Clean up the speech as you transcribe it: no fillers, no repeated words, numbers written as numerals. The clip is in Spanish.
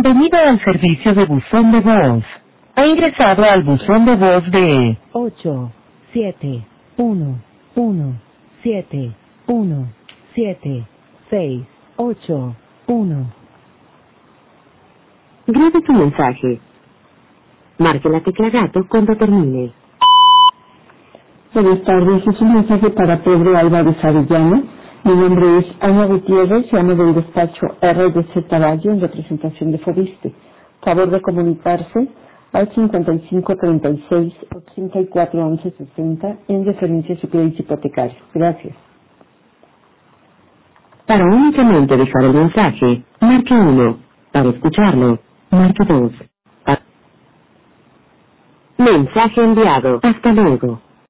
Bienvenido al servicio de buzón de voz. Ha ingresado al buzón de voz de 8, 7, 1, 1, 7, 1, 7, 6, 8, 1. Grabe tu mensaje. Marque la tecla gato cuando termine. Buenas tardes, es un mensaje para Pedro Álvarez Arellano. Mi nombre es Ana Gutiérrez, llamo del despacho RDC Tarayo en representación de Fobiste. Favor de comunicarse al 5536 84 11 60 en referencia a su crédito hipotecario. Gracias. Para únicamente dejar el mensaje, marque 1. Para escucharlo, marque 2. Mensaje enviado. Hasta luego.